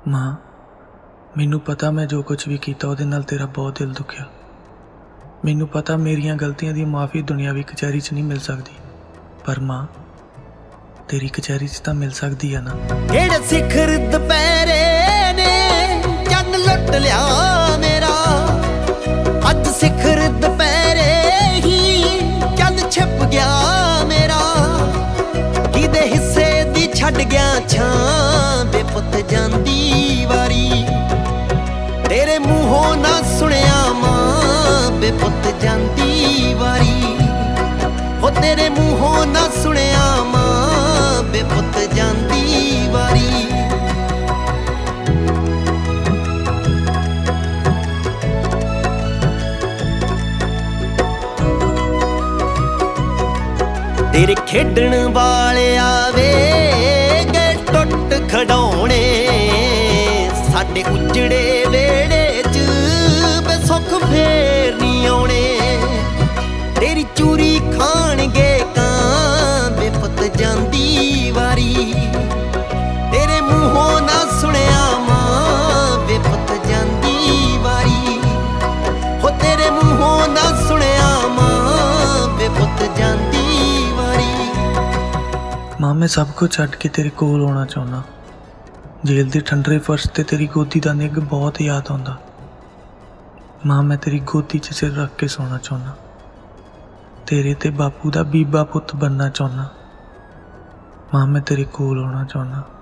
मां, मैनू पता मैं जो कुछ भी किया उहदे नाल तेरा बहुत दिल दुखिया। मैनू पता मेरियां गलतियां दी माफ़ी दुनियावी कचहरी च नहीं मिल सकती, पर मां तेरी कचहरी च तां मिल सकती है ना। केड़े सिखर दुपहरे ने चन्न लुट लिया मेरा, अज सिखर दुपहरे ही चन्न छिप गया मेरा। किदे हिस्से दी छड्ड गया छां बेपुत जांदी वारी, तेरे मूहों ना सुनिया मां बेपुत जांदी वारी। हो तेरे मूहों ना सुनिया मां बेपुत जांदी वारी। तेरे खेडण वाले आवे गए टुट खड़ौने, साडे उजड़े वेड़े च बेसुख फेर नहीं आउणे। तेरी चूरी खाणगे कां बेपुत जांदी वारी, तेरे मूहों ना सुनिया मां बेपुत जांदी वारी। हो तेरे मूहों ना सुनिया मां बेपुत जांदी वारी। मां, मैं सब कुछ छड्ड के तेरे कोल आउणा चाहुंदा। जेल दी ठंडरे फर्श ते तेरी गोदी दा निग बहुत याद आउंदा। मां, मैं तेरी गोदी च सिर रख के सोना चाहुंदा, तेरे ते बापू दा बीबा पुत्त बनना चाहुंदा। मां, मैं तेरे कोल आउणा चाहुंदा।